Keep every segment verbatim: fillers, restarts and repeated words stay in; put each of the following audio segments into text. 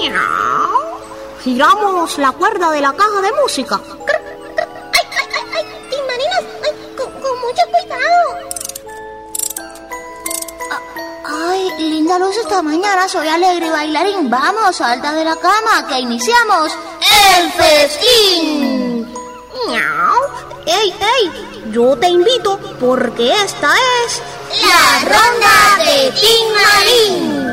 Giramos la cuerda de la caja de música. ¡Ay, ay, ay, ay! ¡Tin Marinos! ¡Ay, con, con mucho cuidado! Ay, linda luz esta mañana, soy alegre y bailarín. Vamos, salta de la cama, que iniciamos el festín. ¡Miau! ¡Ey, ey! Yo te invito porque esta es la ronda de Tin Marín.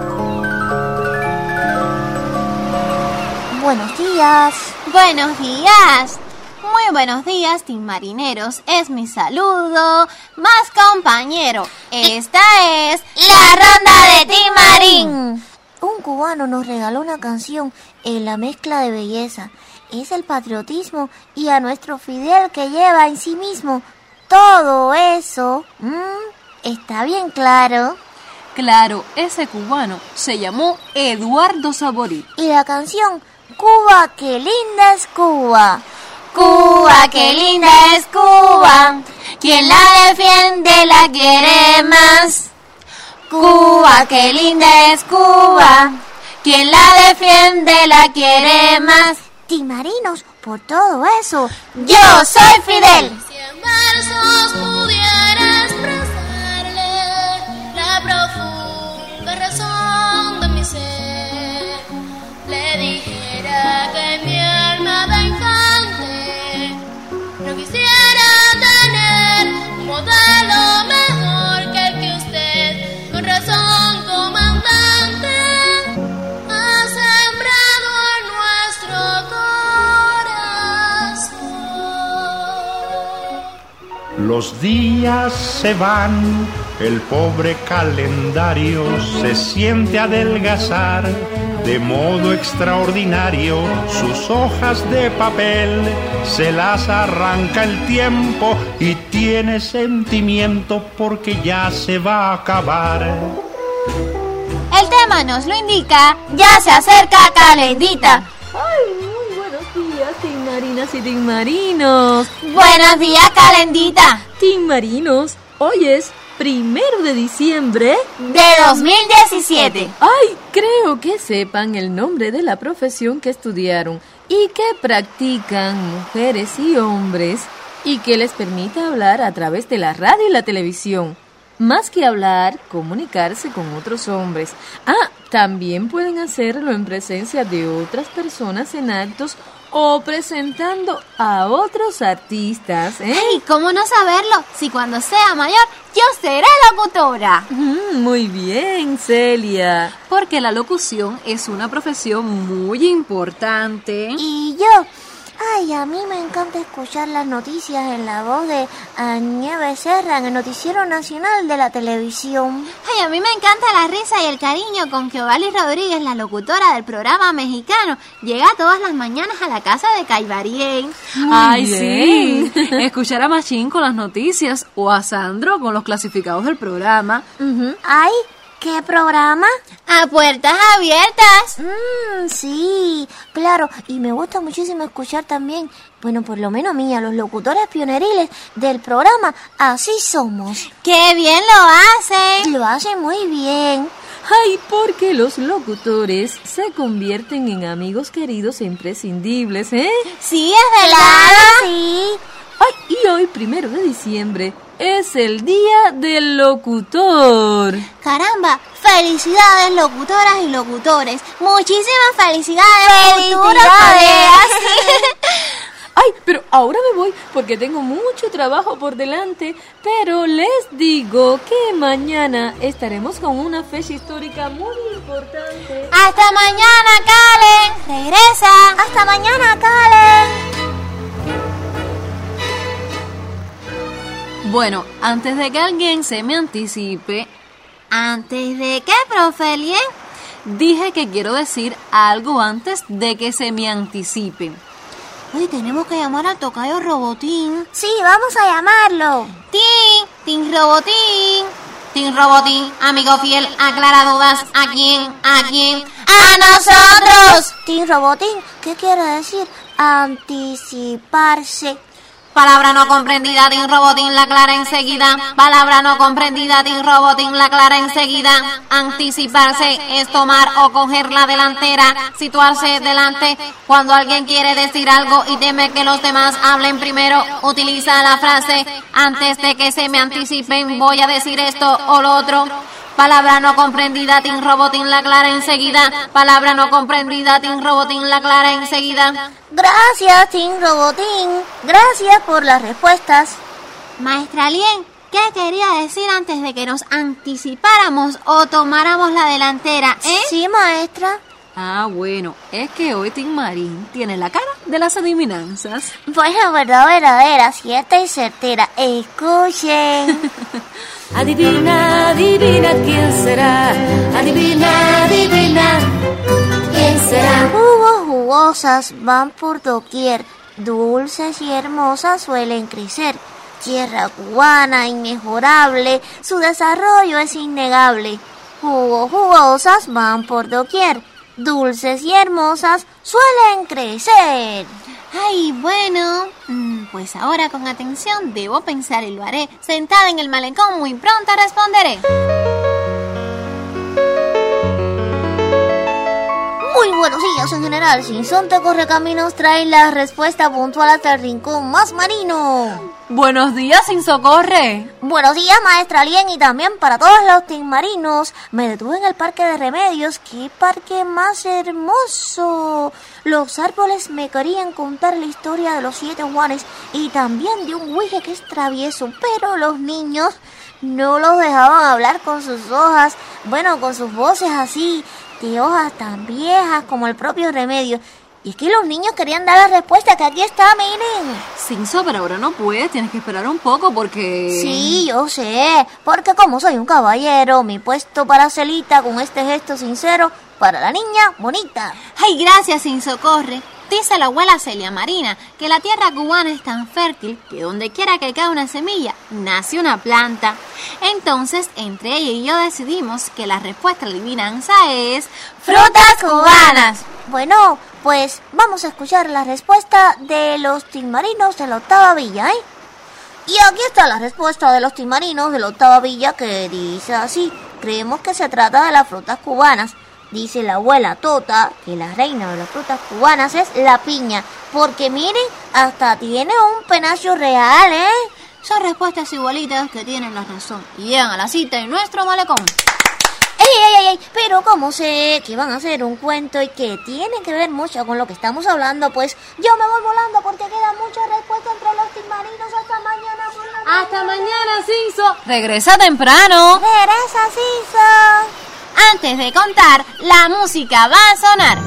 Buenos días. Buenos días. Muy buenos días, Tin Marineros. Es mi saludo más compañero. Esta es la ronda de Tin Marín. Un cubano nos regaló una canción en la mezcla de belleza. Es el patriotismo y a nuestro Fidel que lleva en sí mismo todo eso. ¿Mm? ¿Está bien claro? Claro, ese cubano se llamó Eduardo Saborit. Y la canción Cuba, qué linda es Cuba. Cuba, qué linda es Cuba. Quien la defiende la quiere más. Cuba, qué linda es Cuba. Quien la defiende la quiere más. Tin Marinos, por todo eso, yo soy Fidel. Cien versos pudiera expresarle la profunda razón de mi ser. Le dijera que mi alma de infante no quisiera tener un modelo mejor que el que usted, con razón, comandante, ha sembrado en nuestro corazón. Los días se van, el pobre calendario se siente adelgazar de modo extraordinario. Sus hojas de papel se las arranca el tiempo y tiene sentimiento porque ya se va a acabar. El tema nos lo indica, ya se acerca calentita. ¡Ay, muy buenos días, Tin Marinas y Tin Marinos! Buenos días, calentita. Tin Marinos, hoy es primero de diciembre de dos mil diecisiete. ¡Ay! Creo que sepan el nombre de la profesión que estudiaron y que practican mujeres y hombres y que les permite hablar a través de la radio y la televisión. Más que hablar, comunicarse con otros hombres. Ah, también pueden hacerlo en presencia de otras personas en actos o presentando a otros artistas, ¿eh? ¡Ay! ¿Cómo no saberlo? Si cuando sea mayor yo seré locutora. Mm, muy bien, Celia. Porque la locución es una profesión muy importante. Y yo, ay, a mí me encanta escuchar las noticias en la voz de Nieves Serra en el Noticiero Nacional de la televisión. Ay, a mí me encanta la risa y el cariño con que Ovalis Rodríguez, la locutora del programa mexicano, llega todas las mañanas a la casa de Caibarien. Ay, bien. Sí. Escuchar a Machín con las noticias o a Sandro con los clasificados del programa. Uh-huh. Ay, ¿qué programa? A puertas abiertas. Mmm, sí, claro. Y me gusta muchísimo escuchar también, bueno, por lo menos a mí, a los locutores pioneriles del programa Así Somos. ¡Qué bien lo hacen! Lo hacen muy bien. Ay, porque los locutores se convierten en amigos queridos e imprescindibles, ¿eh? Sí, es verdad. Claro, sí. Ay, y hoy, primero de diciembre, es el Día del Locutor. Caramba, felicidades locutoras y locutores. Muchísimas felicidades. ¡Felicidades! Ay, pero ahora me voy porque tengo mucho trabajo por delante. Pero les digo que mañana estaremos con una fecha histórica muy importante. ¡Hasta mañana, Calen! ¡Regresa! ¡Hasta mañana, Calen! Bueno, antes de que alguien se me anticipe, ¿antes de qué, profe Lien? Dije que quiero decir algo antes de que se me anticipe. Hoy tenemos que llamar al tocayo Robotín. Sí, vamos a llamarlo. ¡Tin! ¡Tin Robotín! ¡Tin Robotín! Amigo fiel, aclara dudas. ¿A quién? ¿A quién? ¡A nosotros! Tin Robotín, ¿qué quiere decir anticiparse? Palabra no comprendida, tin robotín, la clara enseguida. Palabra no comprendida, tin robotín, la clara enseguida. Anticiparse es tomar o coger la delantera, situarse delante. Cuando alguien quiere decir algo y teme que los demás hablen primero, utiliza la frase: antes de que se me anticipen, voy a decir esto o lo otro. Palabra no comprendida, tin robotín, la clara enseguida. Palabra no comprendida, tin robotín, la clara enseguida. Gracias, Tin Robotín. Gracias por las respuestas. Maestra Lien, ¿qué quería decir antes de que nos anticipáramos o tomáramos la delantera, eh? Sí, maestra. Ah, bueno, es que hoy Tin Marín tiene la cara de las adivinanzas. Bueno, verdad verdadera, cierta y certera. Escuchen. Adivina, adivina quién será. Adivina, adivina quién será. Jugos jugosas van por doquier, dulces y hermosas suelen crecer. Tierra cubana inmejorable, su desarrollo es innegable. Jugos jugosas van por doquier, dulces y hermosas suelen crecer. Ay, bueno, pues ahora con atención debo pensar y lo haré. Sentada en el malecón muy pronto responderé. Muy buenos días en general, Simpson te corre caminos trae la respuesta puntual hasta el rincón más marino. Buenos días, Sin Socorre. Buenos días, maestra Lien, y también para todos los tinmarinos. Me detuve en el Parque de Remedios. ¡Qué parque más hermoso! Los árboles me querían contar la historia de los siete Juanes y también de un huije que es travieso, pero los niños no los dejaban hablar con sus hojas, bueno, con sus voces así, de hojas tan viejas como el propio Remedio. Y es que los niños querían dar la respuesta, que aquí está, miren. Cinso, pero ahora no puedes, tienes que esperar un poco porque... Sí, yo sé, porque como soy un caballero, me he puesto para Celita con este gesto sincero para la niña bonita. Ay, gracias, Sin Socorre. Dice la abuela Celia Marina que la tierra cubana es tan fértil que donde quiera que cae una semilla, nace una planta. Entonces, entre ella y yo decidimos que la respuesta a la adivinanza es frutas cubanas. Bueno, pues vamos a escuchar la respuesta de los tinmarinos de la octava villa, ¿eh? Y aquí está la respuesta de los tinmarinos de la octava villa, que dice así: creemos que se trata de las frutas cubanas. Dice la abuela Tota que la reina de las frutas cubanas es la piña, porque miren, hasta tiene un penacho real, ¿eh? Son respuestas igualitas que tienen la razón y llegan a la cita en nuestro malecón. ¡Ey, ey, ey, ey! Pero como sé que van a hacer un cuento y que tiene que ver mucho con lo que estamos hablando, pues yo me voy volando porque quedan muchas respuestas entre los tinmarinos. Hasta mañana por la mañana. Hasta mañana, Cinso. Regresa temprano. Regresa, Cinso. Antes de contar, la música va a sonar.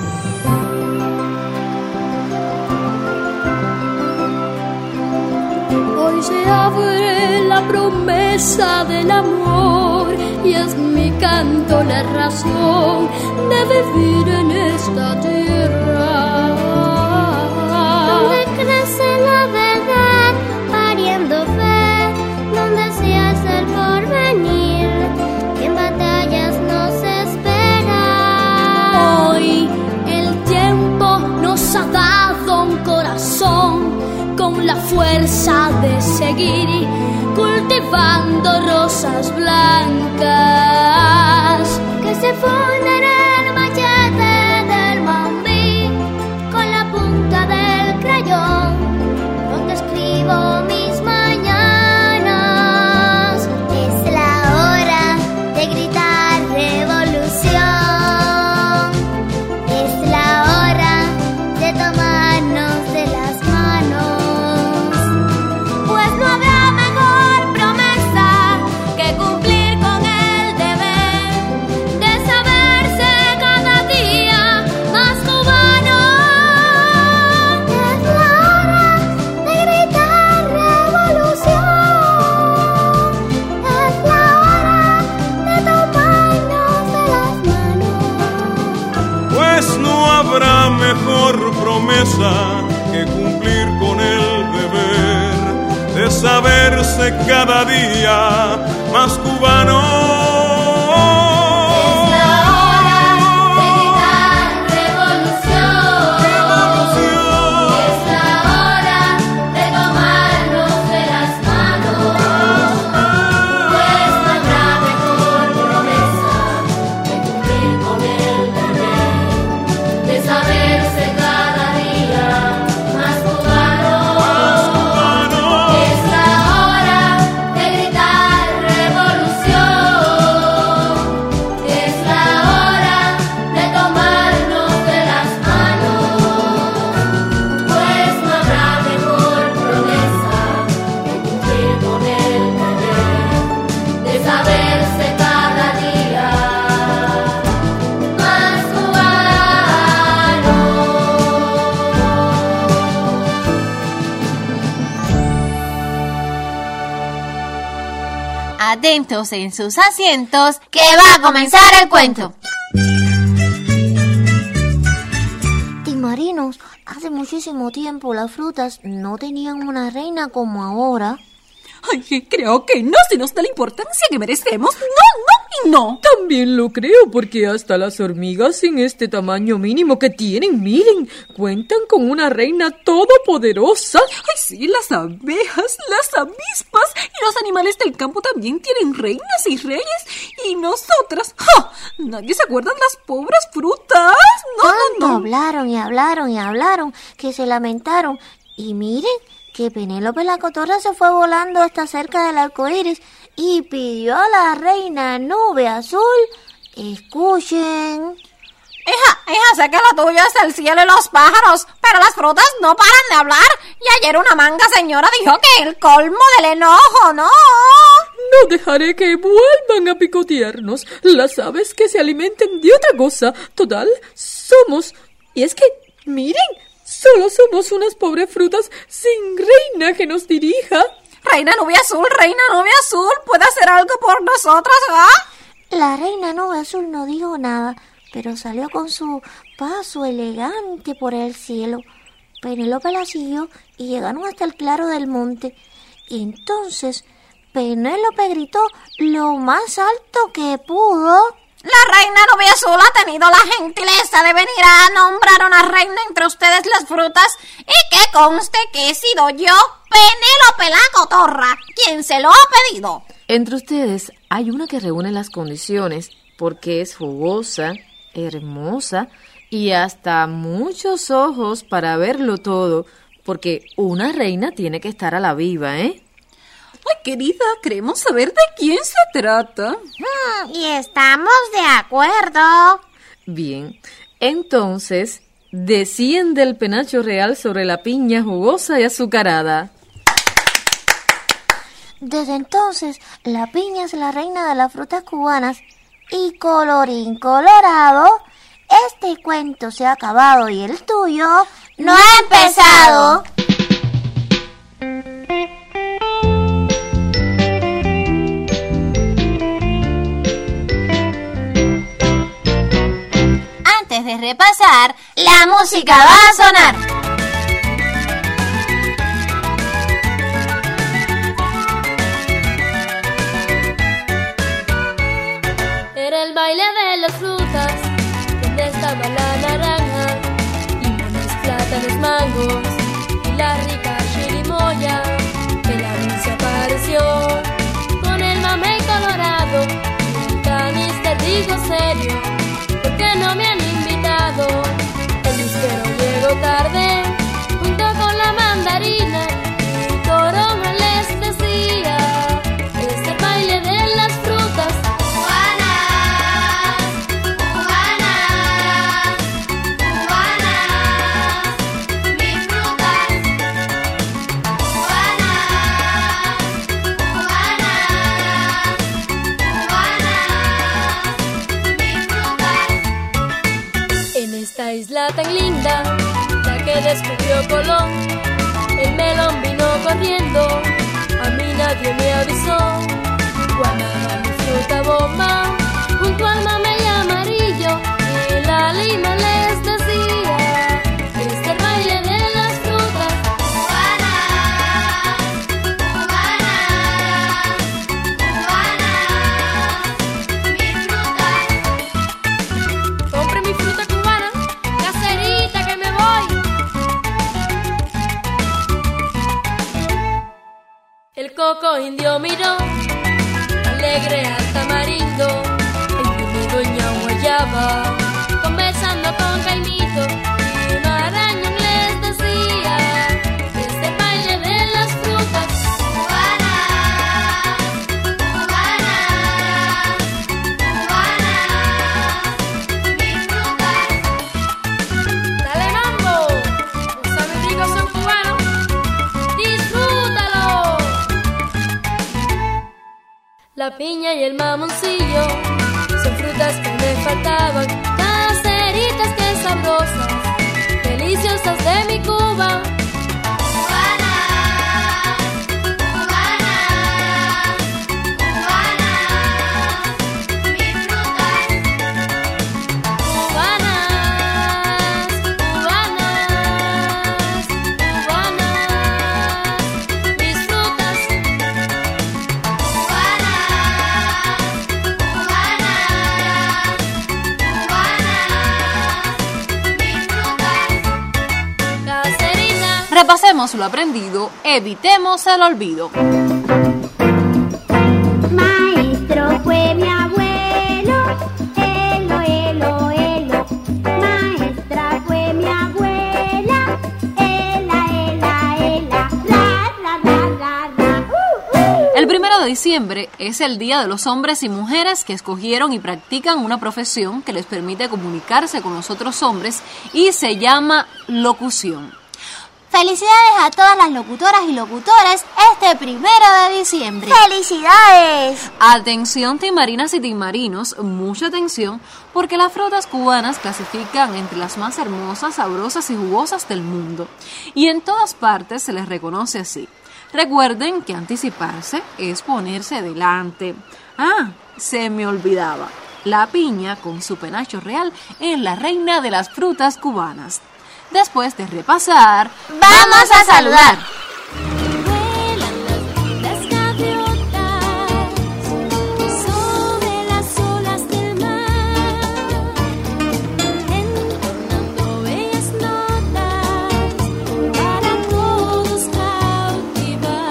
Hoy se abre la promesa del amor y es mi canto la razón de vivir en esta tierra. Donde crece la verdad, pariendo fe, donde se hace el porvenir, que en batallas nos espera. Hoy el tiempo nos ha dado un corazón con la fuerza de seguir cultivando rosas blancas que se funden en el machete del mambí con la punta del crayón donde escribo mis mañanas. Es la hora de gritar revolución, es la hora de tomarnos de las manos, pues no habrá mejor promesa que cumplir con el deber de saberse cada día más cubano. Es la hora de gritar revolución, es la hora de tomarnos de las manos. Pues no habrá mejor promesa que cumplir con el deber de saberse cada día más cubano. Es la hora de gritar revolución, Revolución. es la hora de tomarnos atentos en sus asientos, que va a comenzar el cuento. Timarinos, hace muchísimo tiempo las frutas no tenían una reina como ahora. Ay, creo que no se nos da la importancia que merecemos. No, no y no. También lo creo, porque hasta las hormigas en este tamaño mínimo que tienen, miren, cuentan con una reina todopoderosa. Ay, sí, las abejas, las avispas y los animales del campo también tienen reinas y reyes. Y nosotras, ¡ja! Nadie se acuerda de las pobres frutas. No, Tanto no, no. hablaron y hablaron y hablaron que se lamentaron. Y miren que Penélope la cotorra se fue volando hasta cerca del arco iris y pidió a la reina nube azul: escuchen. Hija, hija, sé que lo tuyo es el cielo y los pájaros, pero las frutas no paran de hablar. Y ayer una manga señora dijo que el colmo del enojo, ¿no? No dejaré que vuelvan a picotearnos las aves que se alimenten de otra cosa. Total, somos... Y es que, miren, solo somos unas pobres frutas sin reina que nos dirija. Reina nube azul, reina nube azul, ¿puede hacer algo por nosotras, ah? La reina nube azul no dijo nada, pero salió con su paso elegante por el cielo. Penélope la siguió y llegaron hasta el claro del monte. Y entonces Penélope gritó lo más alto que pudo: La reina nube azul ha tenido la gentileza de venir a nombrar una reina entre ustedes las frutas, y que conste que he sido yo, Penélope la cotorra, quien se lo ha pedido. Entre ustedes hay una que reúne las condiciones, porque es jugosa, hermosa y hasta muchos ojos para verlo todo, porque una reina tiene que estar a la viva, ¿eh? Ay, querida, queremos saber de quién se trata. Mm, y estamos de acuerdo. Bien, entonces desciende el penacho real sobre la piña jugosa y azucarada. Desde entonces, la piña es la reina de las frutas cubanas. Y colorín colorado, este cuento se ha acabado y el tuyo no ha empezado. Antes de repasar, la música va a sonar. Era el baile de las frutas, donde estaba la naranja, limones, plátanos, mangos y la rica chirimoya. Que la brisa apareció con el mamey colorado. El canista dijo serio: ¿por qué no me han invitado? El whiskero llegó tarde, junto con la mandarina, y Toronja les decía: es el baile de las frutas. Esta isla tan linda, la que descubrió Colón, el melón vino corriendo, a mí nadie me avisó. Guanábana, mi fruta bomba, junto al mamey amarillo, y la lima les decía: este es el baile de las frutas. Cubanas, cubanas, cubanas, mi fruta. Compre mi fruta cubana, caserita que me voy. El coco indio miró alegre al tamarindo, el vino doña guayaba, conversando con Caimito, y un arañón les decía: este baile de las frutas. Cubanas, cubanas, cubanas, mi fruta. Dale mambo, los amigos son cubanos, disfrútalo. La piña y el mamoncillo son frutas que me faltaban, caseritas que sabrosas, deliciosas de mi Cuba. Cubanas, cubanas, cubanas, Repasemos lo aprendido, evitemos el olvido. Maestro fue mi abuelo, elo, elo, elo. Maestra fue mi abuela, ela, ela, ela. La, la, la, la, la. Uh, uh. El primero de diciembre es el día de los hombres y mujeres que escogieron y practican una profesión que les permite comunicarse con los otros hombres y se llama locución. Felicidades a todas las locutoras y locutores este primero de diciembre. ¡Felicidades! Atención timarinas y timarinos, mucha atención, porque las frutas cubanas clasifican entre las más hermosas, sabrosas y jugosas del mundo. Y en todas partes se les reconoce así. Recuerden que anticiparse es ponerse delante. Ah, se me olvidaba. La piña, con su penacho real, es la reina de las frutas cubanas. Después de repasar, ¡vamos a saludar! Vuelan las gaviotas sobre las olas del mar, entonando bellas notas para todos cautivar.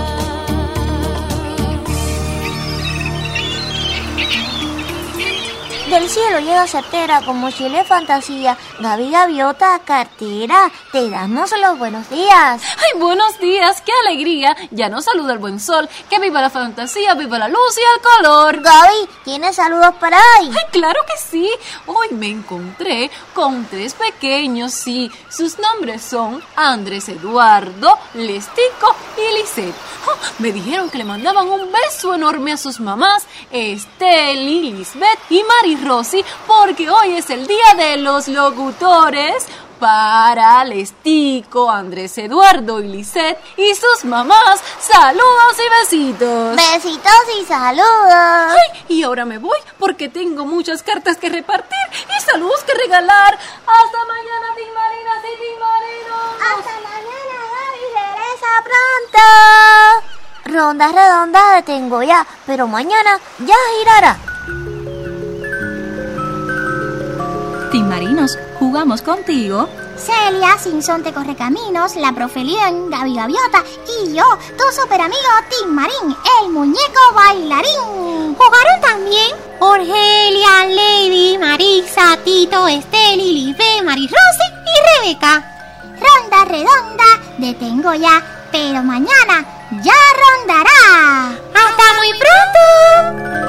Del cielo llega certera como cielo de fantasía. Gaby Gaviota, cartera, te damos los buenos días. ¡Ay, buenos días! ¡Qué alegría! Ya nos saluda el buen sol. ¡Que viva la fantasía, viva la luz y el color! Gaby, ¿tienes saludos para hoy? ¡Ay, claro que sí! Hoy me encontré con tres pequeños, sí. Sus nombres son Andrés Eduardo, Lestico y Lisette. Oh, me dijeron que le mandaban un beso enorme a sus mamás, Esteli, Lisbeth y Mari Rosy, porque hoy es el día de los locutores. Para Lestico, Andrés Eduardo y Lisette y sus mamás, saludos y besitos. Besitos y saludos. Ay, y ahora me voy porque tengo muchas cartas que repartir y saludos que regalar. Hasta mañana, timarinas y timarinos. Hasta mañana, Gaby, regresa pronto. Ronda redonda detengo ya, pero mañana ya girará. Timarinos, jugamos contigo. Celia, Simpson te corre caminos, la profe Lien, Gaby Gaviota y yo, tu super amigo Tim Marín, el muñeco bailarín. Jugaron también Orgelia, Lady, Marisa, Tito, Esteli, Libe, Marirosy y Rebeca. Ronda redonda, detengo ya, pero mañana ya rondará. ¡Hasta muy pronto!